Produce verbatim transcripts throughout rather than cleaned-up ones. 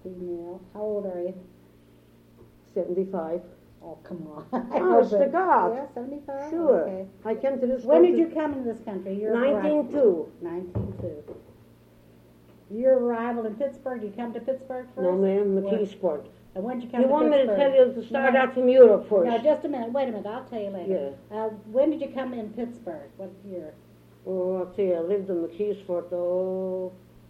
female. How old are you? seventy-five. Oh, come on. Honest to God. Yeah, seventy-five? Sure. Okay. I came to this When country. did you come into this country? Your nineteen two. nineteen two. Your arrival in Pittsburgh, did you come to Pittsburgh first? No, ma'am, Where- McKeesport. And when did you come You to want me Pittsburgh? to tell you to start No. out from Europe first? No, just a minute. Wait a minute. I'll tell you later. Uh, when did you come in Pittsburgh? What year? Oh, I'll tell you, I lived in McKeesport, oh,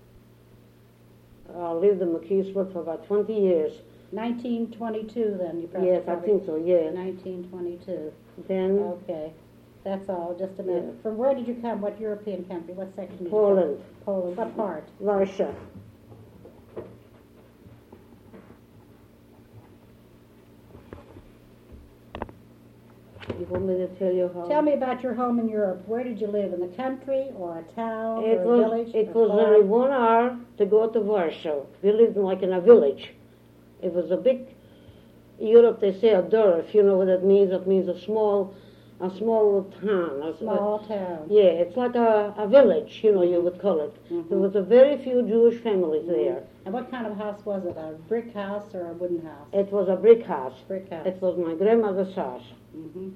I lived in McKeesport for about twenty years. nineteen twenty-two then, you probably Yes, I think so, yeah. nineteen twenty-two. Then Okay. That's all. Just a minute. Yeah. From where did you come? What European country? What section did you Poland, come? Poland. What part? Russia. You want me to tell you how? Tell me about your home in Europe. Where did you live? In the country or a town It or a was village? it a was farm? only one hour to go to Warsaw. We lived like in a village. It was a big Europe. They say a Dorf. You know what that means? It means a small, a small town. A, Small town. Yeah, it's like a, a village. You know, you would call it. Mhm. There was a very few Jewish families there. And what kind of house was it? A brick house or a wooden house? It was a brick house. Brick house. It was my grandmother's house. Mm-hmm.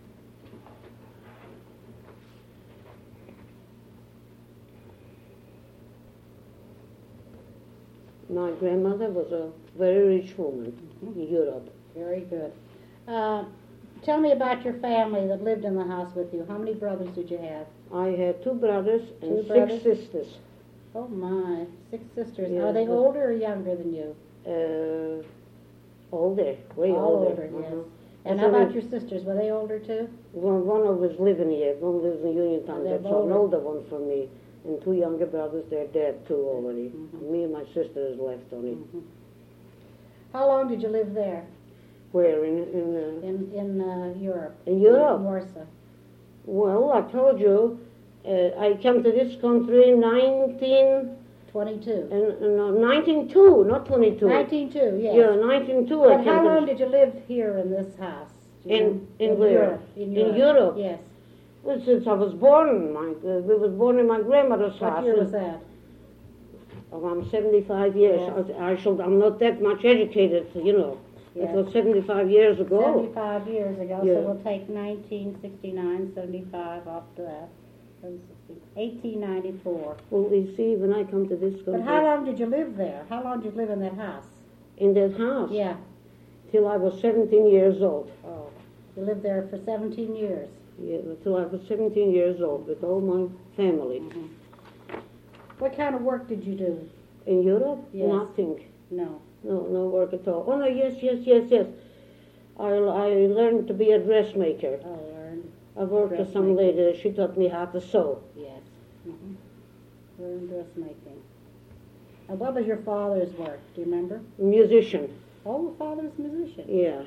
My grandmother was a very rich woman in Europe. Very good. Uh, tell me about your family that lived in the house with you. How many brothers did you have? I had two brothers and Two six brothers? sisters. Oh my, six sisters. Yeah, Are they but- older or younger than you? Uh, older, way All older. older, yes. Uh-huh. And It's how about only- your sisters? Were they older too? One, one of us living here, one lives in Uniontown. They're That's an older. older one from me. And two younger brothers, they're dead too already. Mhm. Me and my sister is left only. Mhm. How long did you live there Where in in uh, in in uh, Europe? in Europe? In Warsaw. Well, I told you, uh, I came to this country in nineteen Twenty-two. and uh, nineteen two, not twenty two. Nineteen two. Yes. Yeah, nineteen two. I But came how to long this- did you live here in this house? Do you In- know? in where? Europe. In In Europe. Europe? Yes. Well, since I was born, my uh, we was born in my grandmother's house. What year was that? Oh, I'm seventy-five years. Yes. I, I should, I'm not that much educated, you know. Yes. It was seventy-five years ago. Seventy-five years ago. Yeah. So we'll take nineteen sixty-nine, seventy-five off to that. eighteen ninety-four. Well, you see, when I come to this country, But how long did you live there? How long did you live in that house? in that house, Yeah. till I was seventeen years old. Oh, you lived there for seventeen years. Yeah, till I was seventeen years old with all my family. Mm-hmm. What kind of work did you do? In Europe, Yes. nothing. No. No, no work at all. Oh, no, yes, yes, yes, yes. I, I learned to be a dressmaker. Oh, learned. I worked with some Dressmaker. lady. She taught me how to sew. Yes. Mm-hmm. Learned dressmaking. And what was your father's work? Do you remember? Musician. Oh, your father's a musician. Yeah.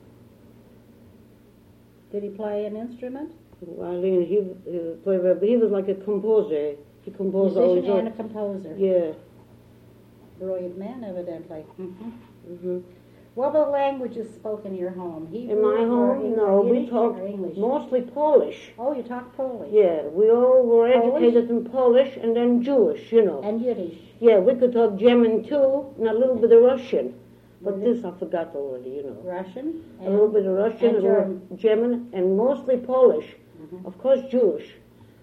Did he play an instrument? Violin. He, uh, played- he was like a composer. He composed all his Musician and a own. composer. Yeah. Brilliant man, evidently. Mm-hmm. hmm What were the languages spoken in your home? Hebrew In my or home, Eng- no, we Yiddish talked or English? mostly Polish. Oh, you talk Polish. Yeah, we all were Polish? educated in Polish and then Jewish, you know. And Yiddish. Yeah, we could talk German too, and a little bit of Russian. But Really? this I forgot already, you know. Russian. A little bit of Russian, and a little German. German, and mostly Polish. Mhm. Of course, Jewish.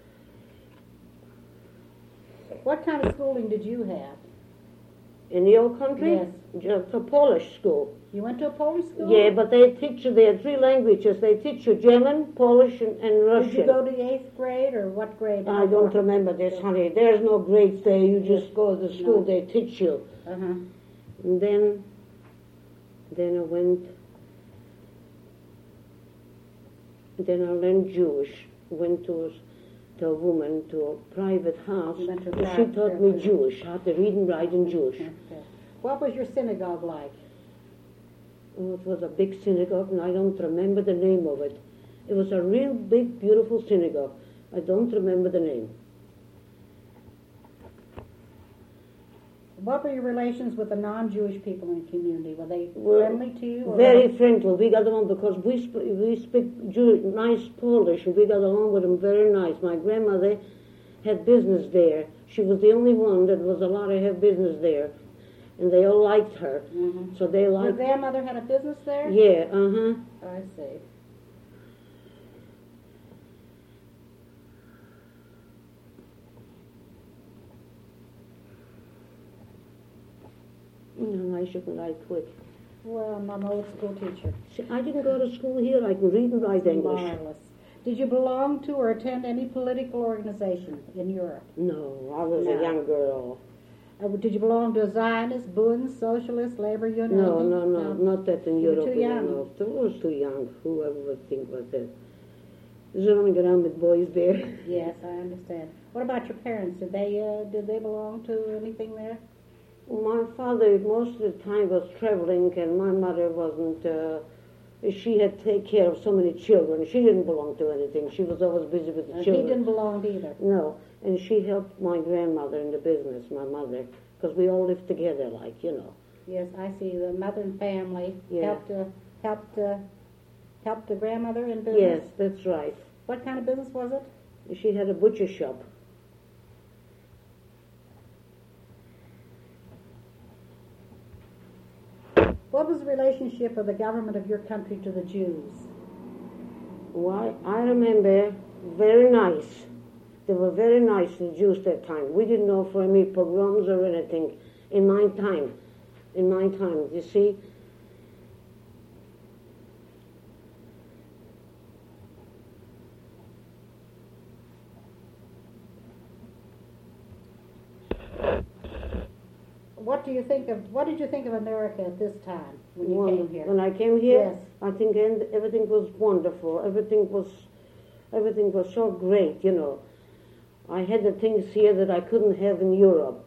What kind of schooling did you have? In the old country? Yes. Just a Polish school. You went to a Polish school? Yeah, but they teach you, there are three languages. They teach you German, Polish, and, and Russian. Did you go to the eighth grade or what grade? I don't remember this, honey. There's no grades there. You just go to the school. No. They teach you. Uh-huh. And then, then I went, then I learned Jewish. Went to a, to a woman, to a private house. You went to a and she private taught me church. Jewish, how to read and write in Jewish. Okay. What was your synagogue like? Oh, it was a big synagogue, and I don't remember the name of it. It was a real big, beautiful synagogue. I don't remember the name. What were your relations with the non-Jewish people in the community? Were they Were friendly to you? Or Very friendly. We got along because we sp- we speak Jew- nice Polish, and we got along with them very nice. My grandmother had business there. She was the only one that was allowed to have business there. and they all liked her. Mm-hmm. So they Your liked. grandmother had a business there? Yeah, uh huh. I see. No, I shouldn't write quick. Well, I'm an old school teacher. See, I didn't go to school here. I can read and write English. Marvelous. Did you belong to or attend any political organization in Europe? No, I was No. a young girl. Uh, did you belong to a Zionist, Bund, Socialist, Labor Union? No, anything? no, no, not that in You were Europe. too young. No, I was too young. Whoever would think was that. There's running around with boys there. Yes, I understand. What about your parents? Did they uh, did they belong to anything there? My father most of the time was traveling, and my mother wasn't. Uh, she had to take care of so many children. She didn't belong to anything. She was always busy with the Uh, he children. didn't belong either. No, and she helped my grandmother in the business, my mother, because we all lived together, like, you know. Yes, I see. The mother and family Yeah. helped uh, helped uh, helped the grandmother in business. Yes, that's right. What kind of business was it? She had a butcher shop. What was the relationship of the government of your country to the Jews? Why, I remember, very nice. They were very nice, the Jews, that time. We didn't know for any pogroms or anything in my time. In my time, you see. What do you think of? What did you think of America at this time when you When, came here? when I came here, Yes. I think and everything was wonderful. Everything was, everything was so great, you know. I had the things here that I couldn't have in Europe.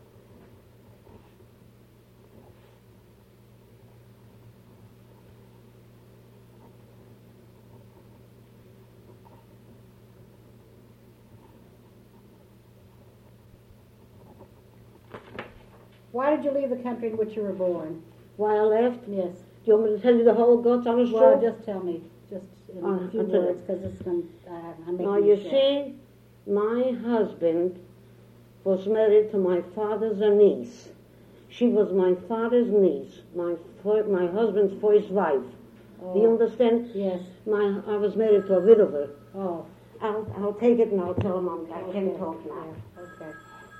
Why did you leave the country in which you were born? Why I left? Yes. Do you want me to tell you the whole God's honest Well, truth? just tell me, just in Uh, a few I'll tell you. words, because it's going. Uh, I'm making Now, it you short. see, my husband was married to my father's niece. She was my father's niece, my fir- my husband's first wife. Oh, Do you understand? Yes. My I was married to a widower. Oh. I'll I'll take it and I'll tell him I'm, I can okay. talk now. Yeah, okay.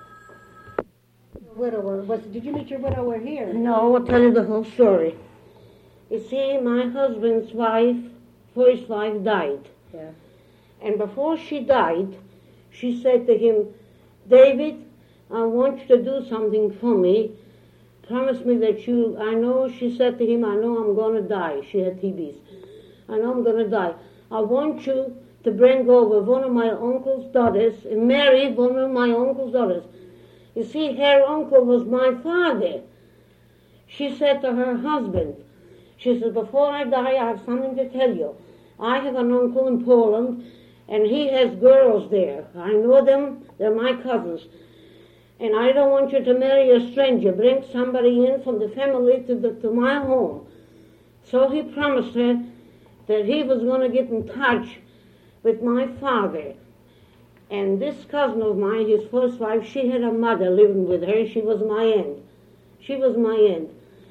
Widower. Was, did you meet your widower here? No, I'll tell you the whole story. You see, my husband's wife, first wife, died. Yeah. And before she died, she said to him, David, I want you to do something for me. Promise me that you, I know, she said to him, I know I'm going to die. She had T B's. I know I'm going to die. I want you to bring over one of my uncle's daughters and marry one of my uncle's daughters. You see, her uncle was my father. She said to her husband, she said, before I die, I have something to tell you. I have an uncle in Poland, and he has girls there. I know them. They're my cousins. And I don't want you to marry a stranger. Bring somebody in from the family to, the, to my home. So he promised her that he was going to get in touch with my father. And this cousin of mine, his first wife, she had a mother living with her. She was my aunt. She was my aunt.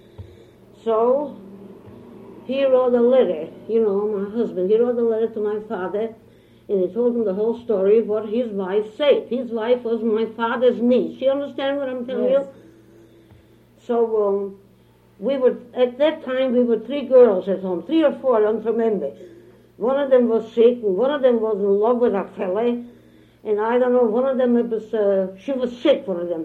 So he wrote a letter, you know, my husband, he wrote a letter to my father, and he told him the whole story of what his wife said. His wife was my father's niece. You understand what I'm telling Yes. you? So um, we were, at that time, we were three girls at home, three or four, I don't remember. One of them was sick, and one of them was in love with a fella, and I don't know, one of them, it was, uh, she was sick, one of them.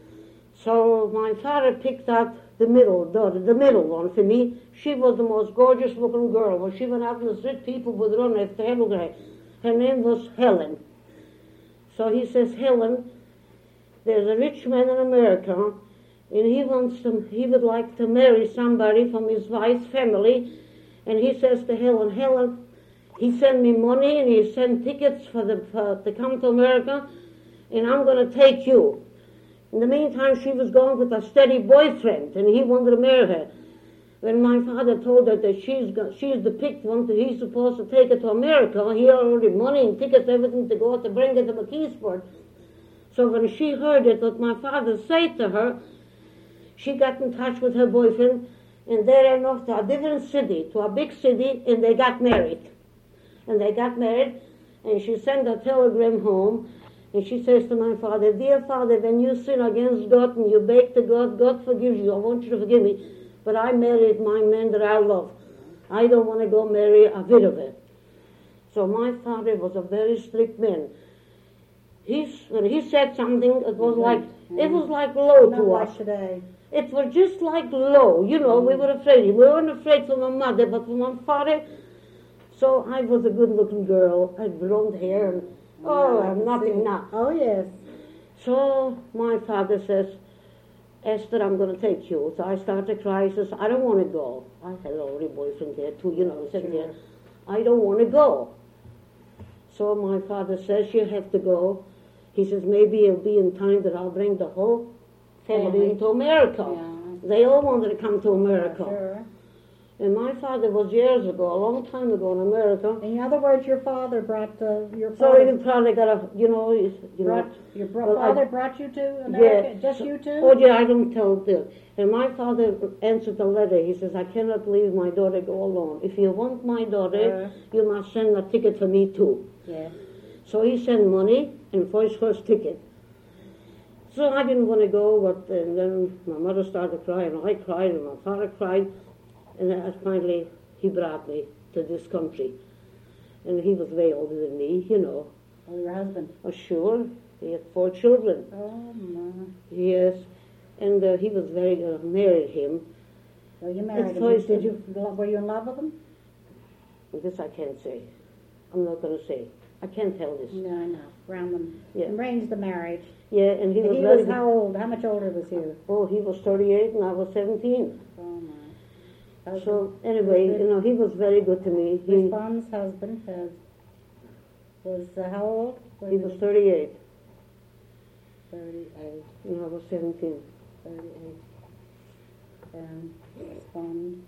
So my father picked out the middle daughter, the middle one for me. She was the most gorgeous looking girl. When she went out in the street, people would run after her, look at her. Her name was Helen. So he says, Helen, there's a rich man in America, and he wants to, he would like to marry somebody from his wife's family. And he says to Helen, Helen, he sent me money and he sent tickets for the for, to come to America, and I'm going to take you. In the meantime, she was going with a steady boyfriend, and he wanted to marry her. When my father told her that she's go, she's the picked one, that he's supposed to take her to America, he had already money and tickets, everything to go to bring her to McKeesport. So when she heard it, what my father said to her, she got in touch with her boyfriend, and they ran off to a different city, to a big city, and they got married. And they got married, and she sent a telegram home, and she says to my father, "Dear father, when you sin against God and you beg to God, God forgives you. I want you to forgive me. But I married my man that I love. I don't want to go marry a widower." So my father was a very strict man. He's, when he said something, it was like, it was like low Not to like us. today. It was just like low, you know, we were afraid. We weren't afraid for my mother, but for my father. So I was a good-looking girl. I had blonde hair, and oh, I I'm can nothing see. now. Oh, yes. So my father says, "Esther, I'm going to take you." So I started to cry. He says, "I don't want to go." I had already a boyfriend there too, you know, sitting there. "I don't want to go." So my father says, "You have to go." He says, "Maybe it'll be in time that I'll bring the whole family Family. into America." Yeah. They all wanted to come to America. Sure. And my father was years ago, a long time ago in America. In other words, your father brought uh, your So father he probably got a, you know, you brought know. your bro- well, I- father brought you to America. Yeah. Just you two? Oh, yeah, I don't tell this. And my father answered the letter. He says, "I cannot leave my daughter go alone. If you want my daughter, Uh. you must send a ticket for me too." Yes. So he sent money and for his first ticket. So I didn't want to go, but uh, then my mother started crying, and I cried, and my father cried, and then finally he brought me to this country. And he was way older than me, you know. Oh, your husband. Oh, sure. He had four children. Oh, my. Yes. And uh, he was very, uh, married him. So you married It's him. always- Did you, were you in love with him? This I can't say. I'm not going to say. I can't tell this. No, I know. Around them. Yeah. Arranged the marriage. Yeah, and he And was he very was how old? How much older was he? Oh, he was thirty-eight and I was seventeen. Oh, my. Husband. So anyway, you know, he was very good to me. He, Respon's husband has, was uh, how old? he was thirty-eight thirty-eight. and I was seventeen. thirty-eight. And Respond,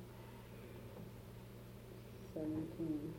seventeen.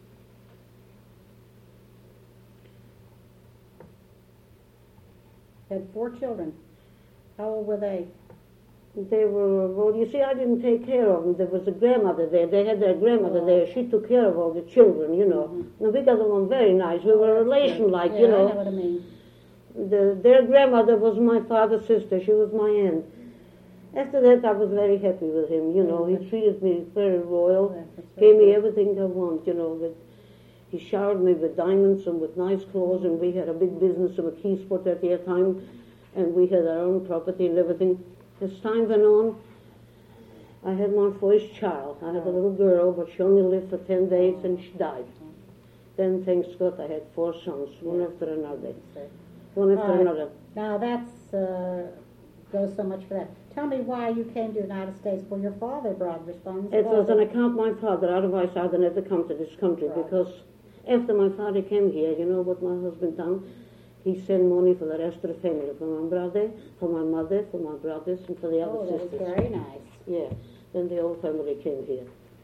Had four children. How old were they? They were, well, you see, I didn't take care of them. There was a grandmother there. They had their grandmother Oh. there. She took care of all the children, you know. Mhm. And we got along very nice. We were a relation, like, yeah, you I know. know what I mean. The, their grandmother was my father's sister. She was my aunt. After that, I was very happy with him, you know. He treated me very royal, Yeah, that's gave very me good. everything I want, you know. That he showered me with diamonds and with nice clothes, and we had a big business in McKeesport at that time, and we had our own property and everything. As time went on, I had my first child. I had a little girl, but she only lived for ten days and she died. Then, thanks God, I had four sons, one after another. One after All right. another. Now that's uh, goes so much for that. Tell me why you came to the United States. Well, your father brought Response. It was an account of my father, otherwise I'd have never come to this country, Right. because after my father came here, you know what my husband done? He sent money for the rest of the family, for my brother, for my mother, for my brothers, and for the other Oh, that was sisters. very nice. Yeah, then the whole family came here.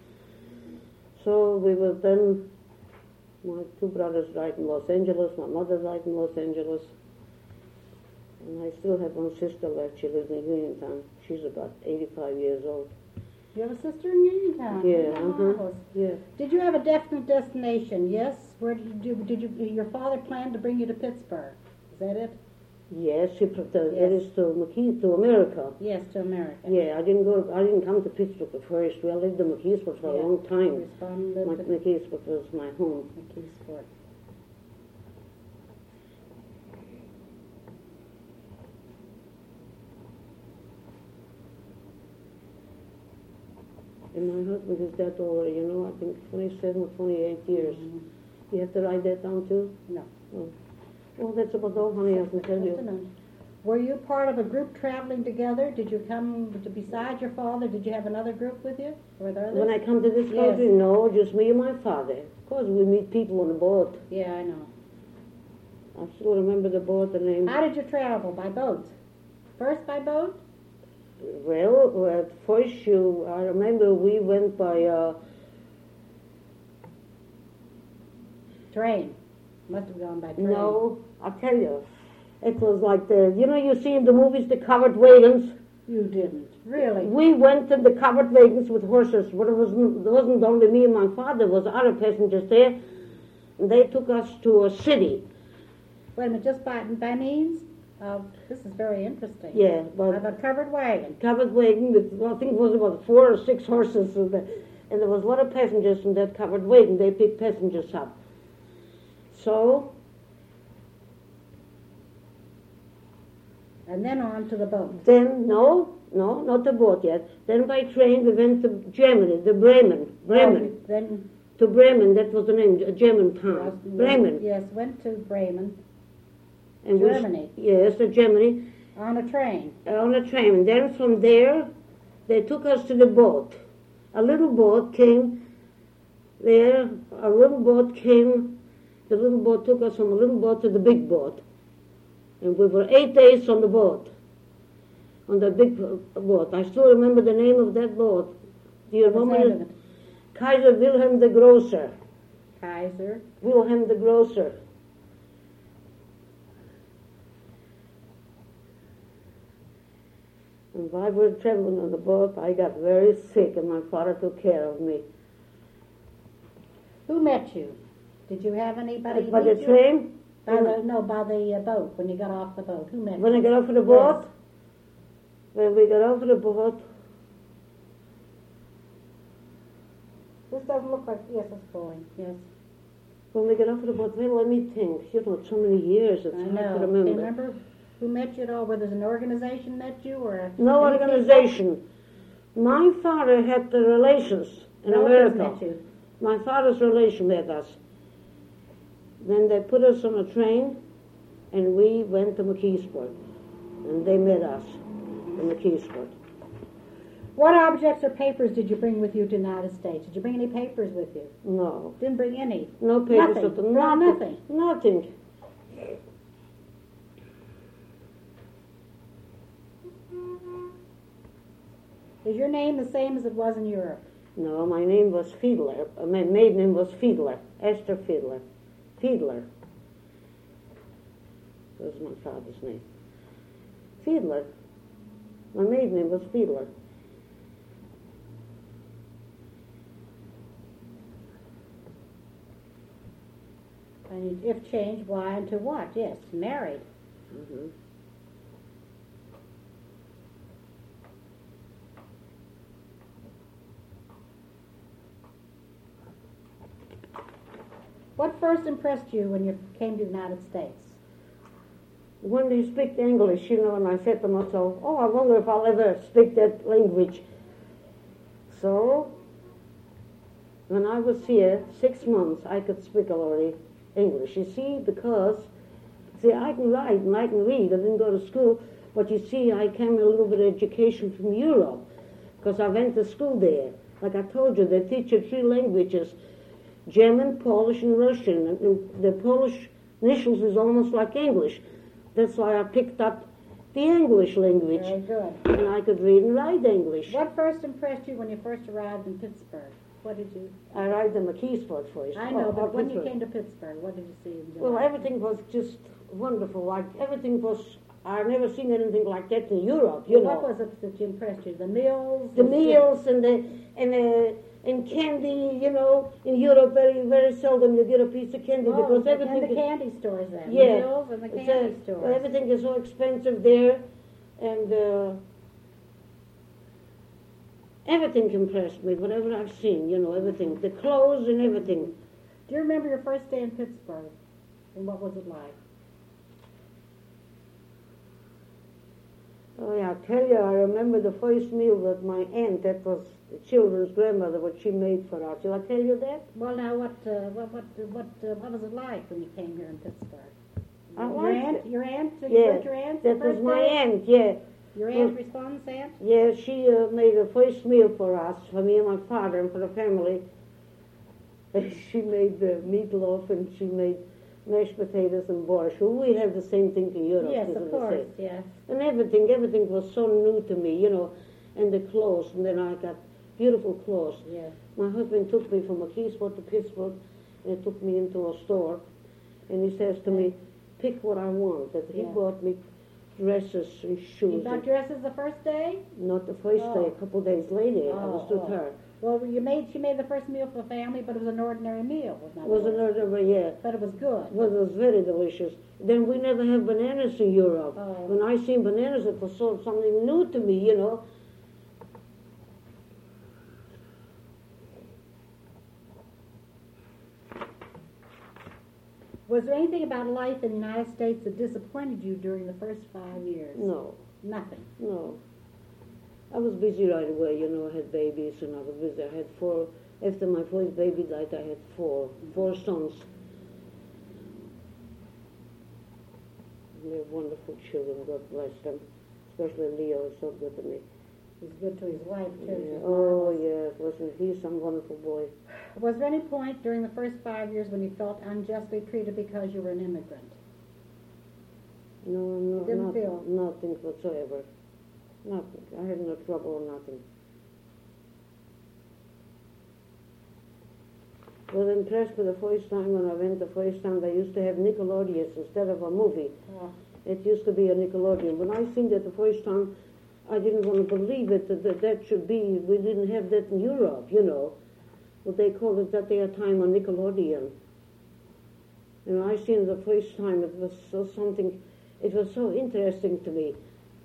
So we were then, my two brothers died in Los Angeles, my mother died in Los Angeles, and I still have one sister left. She lives in Uniontown. She's about eighty-five years old. You have a sister in Uniontown. Yeah, Oh, uh-huh. marvelous. Yeah. Did you have a definite destination? Yes. Where did you do? Did you? Your father planned to bring you to Pittsburgh. Is that it? Yes, she put the, Yes. it is to McKee, to America. Yes, to America. Yeah, I didn't go. I didn't come to Pittsburgh at first. We lived in McKeesport for a Yeah. long time. Respond My, lived at McKeesport was my home. McKeesport. And my husband is dead already. You know, I think twenty-seven or twenty-eight years. Mhm. You have to write that down too. No. Oh. Well, that's about all, honey. I can tell Just a you. minute. Were you part of a group traveling together? Did you come to beside your father? Did you have another group with you? Were there others? When I come to this Yes. country, no, just me and my father. Of course, we meet people on the boat. Yeah, I know. I still remember the boat, the name. How did you travel? By boat? First by boat? Well, at first, you, I remember we went by. Uh, Train. Must have gone by train. No, I'll tell you. It was like the, you know, you see in the movies the covered wagons. You didn't, really? We went in the covered wagons with horses, but it wasn't, it wasn't only me and my father, there was other passengers there. And they took us to a city. Wait a minute, just by, by means of, this is very interesting. Yeah, but Of a covered wagon. covered wagon with, well, I think it was about four or six horses, and, the, and there was a lot of passengers in that covered wagon. They picked passengers up. So, And then on to the boat. then, no, no, not the boat yet. Then by train we went to Germany, the Bremen, Bremen. Oh, then, To Bremen, that was the name, a German town. yes, Bremen. Yes, went to Bremen And we- Germany. yes, to Germany, on a train. on a train. And then from there, they took us to the boat. A little boat came there, a little boat came, the little boat took us from a little boat to the big boat. And we were eight days on the boat, on the big boat. I still remember the name of that boat. Do you What's remember the it? name of it? Kaiser Wilhelm the Grocer. Kaiser. Wilhelm the Grocer. And while we were traveling on the boat, I got very sick, and my father took care of me. Who met you? Did you have anybody By the meet you? train, By the, no, by the uh, boat, when you got off the boat. Who met when I you? got off of the boat, when we got off of the boat, This doesn't look like, yes, it's going, yes. when we got off of the boat, well, let me think. You know, so many years, it's I hard know. to Can you remember. remember who met you at all? Whether there's an organization met you or a... No any people? organization. My father had the relations in Relatives America. met you. My father's relation met us. Then they put us on a train, and we went to McKeesport. And they met us in McKeesport. What objects or papers did you bring with you to the United States? Did you bring any papers with you? No. Didn't bring any. No papers. Nothing. at the- Brought Nothing. nothing. Nothing. Is your name the same as it was in Europe? No, my name was Fiedler. Uh, My maiden name was Fiedler. Esther Fiedler. Fiedler. That was my father's name. Fiedler. My maiden name was Fiedler. And if changed, why and to what? Yes, married. Mm-hmm. What first impressed you when you came to the United States? When they speak English, you know, and I said to myself, oh, I wonder if I'll ever speak that language. So, when I was here, six months, I could speak already English. You see, because, see, I can write and I can read. I didn't go to school, but you see, I came a little bit of education from Europe, because I went to school there. Like I told you, they teach you three languages, German, Polish, and Russian. And the Polish initials is almost like English. That's why I picked up the English language. Very good. And I could read and write English. What first impressed you when you first arrived in Pittsburgh? What did you... I arrived in McKeesport first. I know, Oh, but oh, when you Pittsburgh. came to Pittsburgh, what did you see? in Well, July? everything was just wonderful. Like, everything was... I've never seen anything like that in Europe, you Well, know. what was it that impressed you? The meals? The meals and the... and the... and candy, you know, in Europe very very seldom you get a piece of candy Oh, because and everything the is, candy stores then. Yeah. The meals and the it's candy a- stores. well, everything is so expensive there, and uh, everything impressed me. Whatever I've seen, you know, everything, the clothes and everything. Do you remember your first day in Pittsburgh? And what was it like? Oh yeah, I tell you, I remember the first meal that my aunt, that was the children's grandmother, what she made for us. Did I tell you that? Well, now, what uh, what what what uh, what was it like when you came here in Pittsburgh? I your liked aunt, it. your aunt, did Yeah, you met your aunt? the that was first my day? aunt, yeah. Your Well- aunt responds, aunt? Yeah, she uh, made the first meal for us, for me and my father and for the family. And she made the meatloaf and she made mashed potatoes and borscht. Well, we have the same thing in Europe. Yes, isn't of it? course, yes. And everything, everything was so new to me, you know, and the clothes. And then I got beautiful clothes. Yes. My husband took me from McKeesport to Pittsburgh, and he took me into a store, and he says to me, pick what I want. That he Yeah. bought me dresses and You shoes. got And dresses the first day? not the first Oh. day, a couple of days later, I was Oh, with oh. her. Well, you made she made the first meal for the family, but it was an ordinary meal. It was another, yeah. But it was good. Well, it was very delicious. Then we never have bananas in Europe. Oh. When I seen bananas, it was so something new to me, you know. Was there anything about life in the United States that disappointed you during the first five years? No, Nothing. no. I was busy right away, you know. I had babies, and I was busy. I had four. After my first baby died, I had four, four sons. They're wonderful children. God bless them. Especially Leo is so good to me. He's good to his wife, too. Yeah. She's Oh, marvelous. yes. Listen, he's some wonderful boy. Was there any point during the first five years when you felt unjustly treated because you were an immigrant? No, no, You didn't nothing, feel? nothing whatsoever. Nothing. I had no trouble or nothing. I was impressed with the first time when I went the first time they used to have Nickelodeons instead of a movie. Oh. It used to be a Nickelodeon. When I seen that the first time, I didn't want to believe it, that that, that should be, we didn't have that in Europe, you know. What they called it at their time a Nickelodeon. And I seen it the first time, it was so something, it was so interesting to me.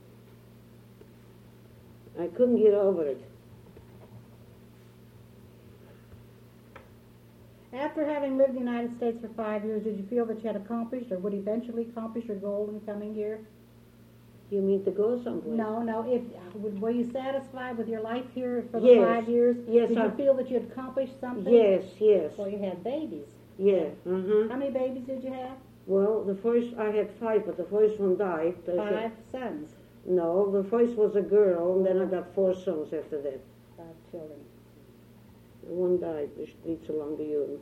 I couldn't get over it. After having lived in the United States for five years, did you feel that you had accomplished or would eventually accomplish your goal in the coming year? You mean to go someplace? No, no. If were you satisfied with your life here for the Yes. five years? Yes, Did I- you feel that you had accomplished something? Yes, yes. Well, you had babies. Yeah, uh-huh. How many babies did you have? Well, the first, I had five, but the first one died. I said- Five sons. No, the first was a girl, and then I got four sons after that. Five children. And one died, which leads along the urine.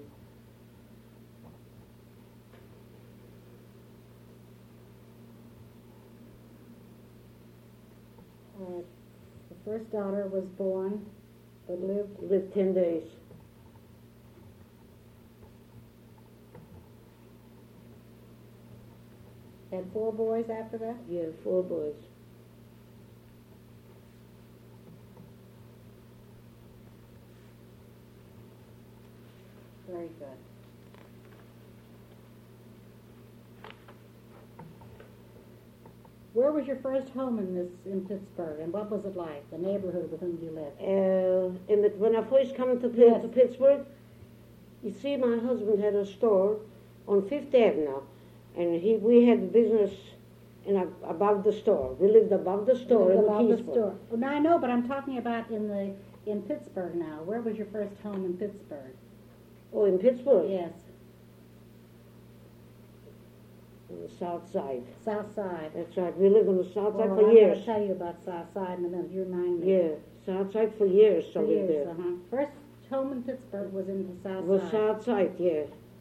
Uh, the first daughter was born, but lived. Lived ten days. Had four boys after that. Yeah, four boys. Very good. Where was your first home in this in Pittsburgh, and what was it like? The neighborhood with whom you lived. Uh, in the, when I first come to, Yes. to Pittsburgh, you see, my husband had a store on Fifth Avenue, and he we had business in a, above the store. We lived above the store Lived in above the Keysburg. store. Well, now I know, but I'm talking about in the in Pittsburgh now. Where was your first home in Pittsburgh? Oh, in Pittsburgh? Yes, On the south side. South Side. That's right. We lived on the south side Well, for I'm years. going to tell you about South Side in a minute. You remind me. Yeah, south side for years. So For we lived years, there. uh-huh. First home in Pittsburgh was in the South It was Side. south side, yeah.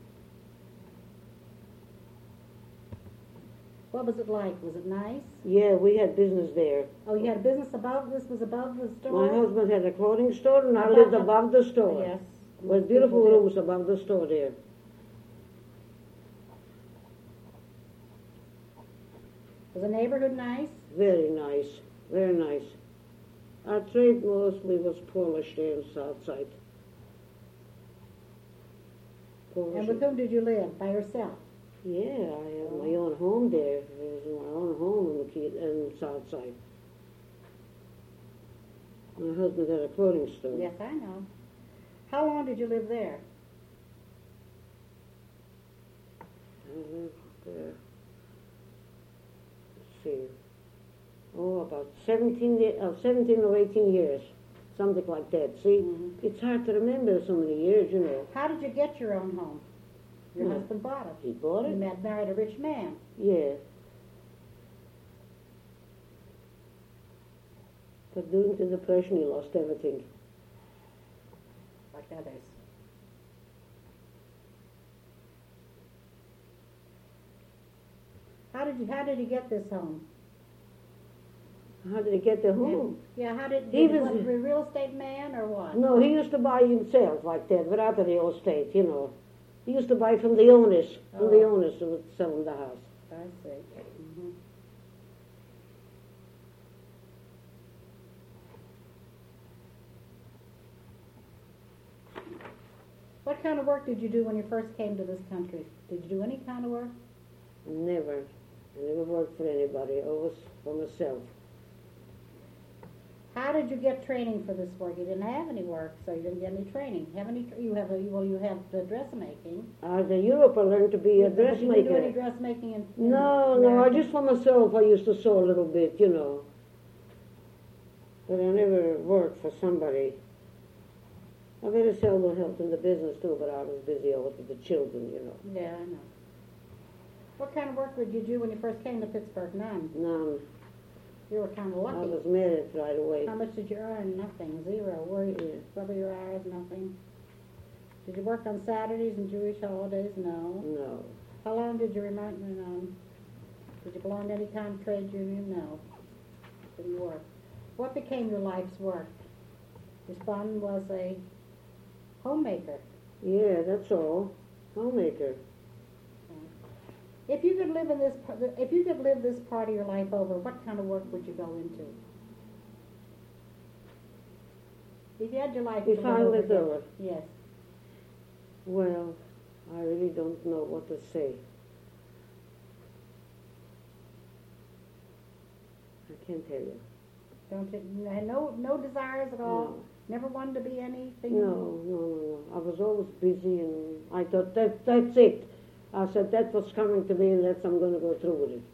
What was it like? Was it nice? Yeah, we had business there. Oh, you had a business above. This was above the store. My husband had a clothing store, and I Above lived the- above the store. Yes. It was beautiful People did. rooms above the store there. Was the neighborhood nice? Very nice, very nice. Our trade mostly was Polish there in south side. Polish. And with whom did you live? By yourself? Yeah, I had my own home there. There's my own home in the key, in the south side. My husband had a clothing store. Yes, I know. How long did you live there? I lived there. Let's see. Oh, about seventeen, ye- uh, seventeen or eighteen years. Something like that. See, Mhm. it's hard to remember so many years, you know. How did you get your own home? Your Hmm. husband bought it. He bought You it? met, married a rich man. Yeah. But during the Depression, he lost everything. Like others. How did you? How did you get this home? How did he get the home? Yeah. How did? He did was- was he a real estate man or what? No, he used to buy himself like that, without the real estate, you know. He used to buy from the owners, from the Oh. owners who would sell him the house. I see. hmm kind of work did you do when you first came to this country? Did you do any kind of work? Never. I never worked for anybody, always for myself. How did you get training for this work? You didn't have any work, so you didn't get any training. Have any? You have a well. You have the dressmaking. Uh, in Europe, I learned to be a Did you do any dressmaker. dressmaking in, in No, no, I America? just for myself. I used to sew a little bit, you know. But I never worked for somebody. I very seldom helped in the business too, but I was busy always with the children, you know. Yeah, I know. What kind of work did you do when you first came to Pittsburgh? None. None. You were kind of I lucky. was married right away. How much did you earn? Nothing. Zero. Were you? Yeah. What were your hours? Nothing. Did you work on Saturdays and Jewish holidays? No. No. How long did you remain? Um, did you belong to any kind of trade union? No. Didn't work. What became your life's work? Your son was a homemaker. Yeah, that's all. Homemaker. If you could live in this, pa- if you could live this part of your life over, what kind of work would you go into? If you had your life If to I live over lived again. over. Yes. Well, I really don't know what to say. I can't tell you. Don't you, no, no desires at all. No. Never wanted to be anything. No, no, no, no. I was always busy, and I thought that that's it. I said that's what's coming to me, and that's I'm going to go through with it.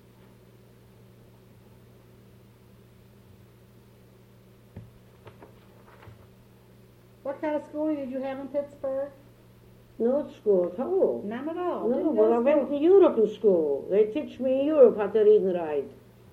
What kind of schooling did you have in Pittsburgh? No at school at all. None at all. No, Didn't well, go I to went school. to Europe in school. They teach me in Europe how to read and write.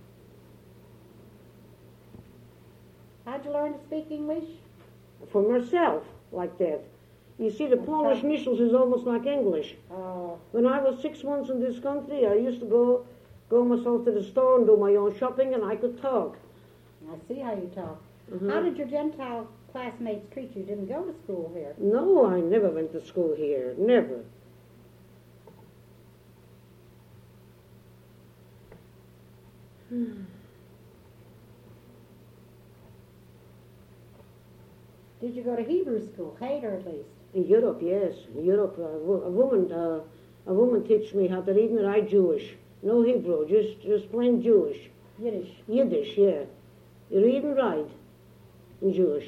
How'd you learn to speak English? For myself, like that. You see, the Okay. Polish missiles is almost like English. Oh, When I was six months in this country, I used to go go myself to the store and do my own shopping, and I could talk. I see how you talk. Mhm. How did your Gentile classmates treat you? Didn't go to school here. No, I never went to school here. Never. Did you go to Hebrew school?Heder at least. In Europe, yes. In Europe, uh, wo- a woman, uh, a woman teach me how to read and write Jewish. No Hebrew, just just plain Jewish. Yiddish. Yiddish, yeah. You read and write in Jewish.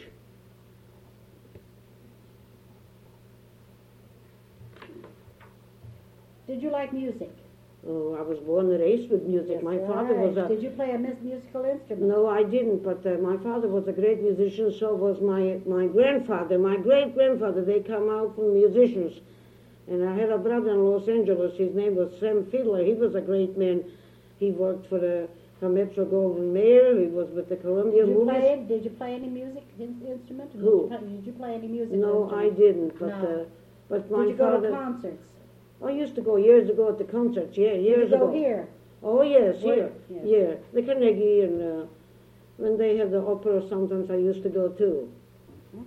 Did you like music? Oh, I was born and raised with music. Yes, my all father right. was a... Did you play a mus- musical instrument? No, I didn't, but uh, my father was a great musician, so was my, my grandfather. My great-grandfather, they come out from musicians. And I had a brother in Los Angeles, his name was Sam Fiedler. He was a great man. He worked for the for Metro Goldwyn Mayer. He was with the Columbia Did you Movies. play? Did you play any music in- instrument? Did Who? you play, did you play any music? No, I didn't, but No. uh, but my Did you go father... to concerts? I used to go years ago at the concerts, yeah, Did years you go ago. here? Oh, yes, Where? here, Yes. yeah. The Carnegie, and uh, when they have the opera, sometimes I used to go too. Hmm.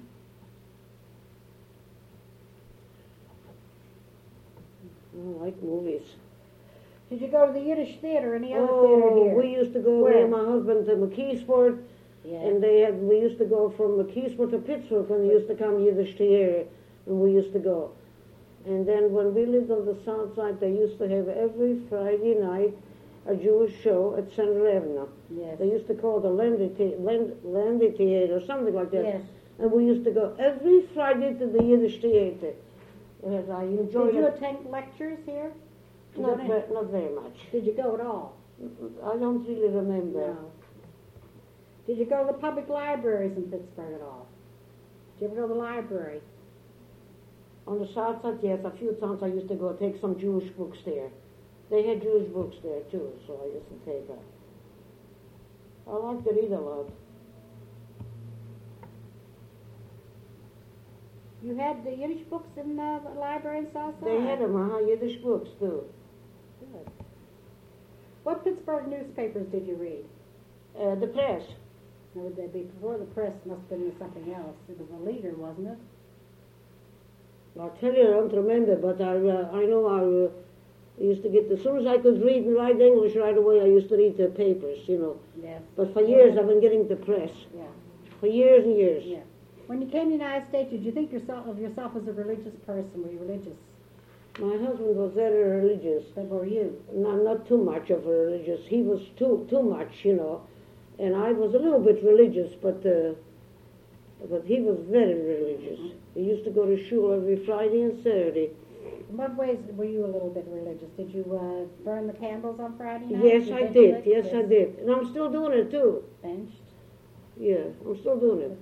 I like movies. Did you go to the Yiddish theater? Any other Oh, theater here? we used to go, Where? me and my husband, to McKeesport, Yeah. and they had, we used to go from McKeesport to Pittsburgh when they used to come Yiddish theater, and we used to go. And then when we lived on the south side, they used to have every Friday night a Jewish show at Center Avenue. Yes. They used to call it the Landy, the- Land, Landy Theater or something like that. Yes. And we used to go every Friday to the Yiddish theater. And I enjoyed Did you it. attend lectures here? You Not, don't- ve- not very much. Did you go at all? I don't really remember. No. Did you go to the public libraries in Pittsburgh at all? Did you ever go to the library? On the south side, yes, a few times I used to go take some Jewish books there. They had Jewish books there too, so I used to take them. I like to read a lot. You had the Yiddish books in uh, the library in Southside? They had them, uh, Yiddish books too. Good. What Pittsburgh newspapers did you read? Uh, the press. Now, would they be before the press? Must have been something else. It was a leader, wasn't it? I'll tell you, I don't remember, but I, uh, I know I uh, used to get, as soon as I could read and write English right away, I used to read the papers, you know. Yes. But for years I've been getting the press. Yeah. For years and years. Yeah. When you came to the United States, did you think yourself of yourself as a religious person? Were you religious? My husband was very religious. But were you? Not, not too much of a religious. He was too too much, you know. And I was a little bit religious, but uh, but he was very religious. He used to go to shul every Friday and Saturday. In what ways were you a little bit religious? Did you uh, burn the candles on Friday night? Yes, You I to did. it? Yes, I did. And I'm still doing it, too. Benched. Yeah, I'm still doing it.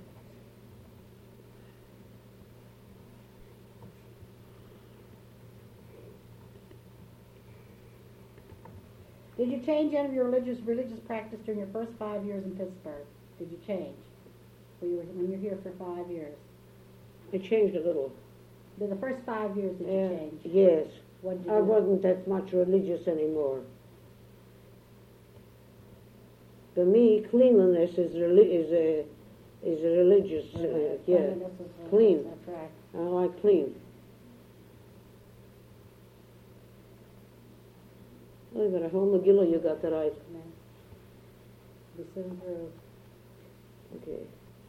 Did you change any of your religious religious practice during your first five years in Pittsburgh? Did you change? When you were when you're here for five years? I changed a little. Did the first five years did Uh, you change? yes. What did you I do? wasn't that much religious anymore. For me, cleanliness is reli- is a is a religious. Uh, Right. yeah, Cleanliness is religious, clean. That's right. I like clean. I got a whole Megillah you got that right. Amen. Be soon through. Okay.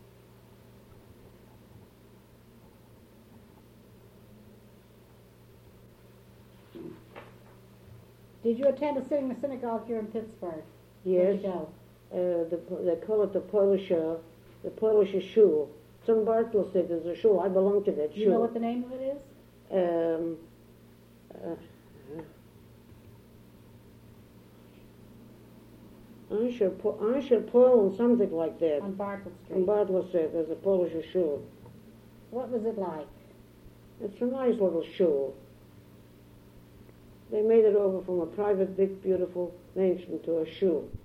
Did you attend a syn- synagogue here in Pittsburgh? Yes. Where'd you go? Uh, the, they call it the Polish, uh, the Polish shul. Some Bartlesvik is a shul. I belong to that Do you know shul. what the name of it is? Um, uh, Ansher, Po- Ansher Paul, something like that. On Bartlett Street. In Bartlesvik, there's a Polish shul. What was it like? It's a nice little shul. They made it over from a private, big, beautiful mansion to a shul.